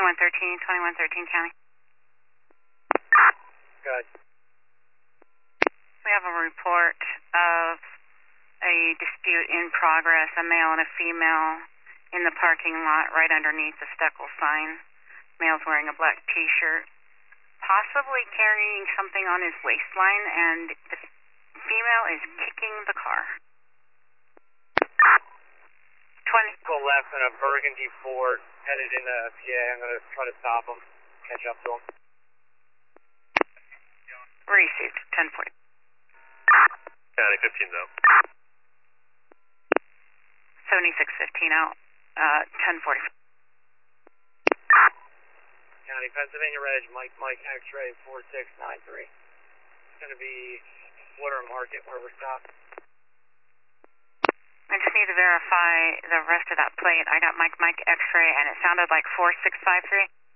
2113 County. Good. We have a report of a dispute in progress, a male and a female in the parking lot right underneath the Steckel sign. Male's wearing a black t-shirt, possibly carrying something on his waistline, and the female is kicking the car. 20. Go left in a burgundy Ford headed into PA. I'm going to try to stop him, catch up to him. Received, 1040. County 15's out. 7615 out, 1040. County, Pennsylvania Reg, Mike X-ray 4693. It's going to be Water Market where we're stopped. I just need to verify the rest of that plate. I got Mike X-ray and it sounded like 4653.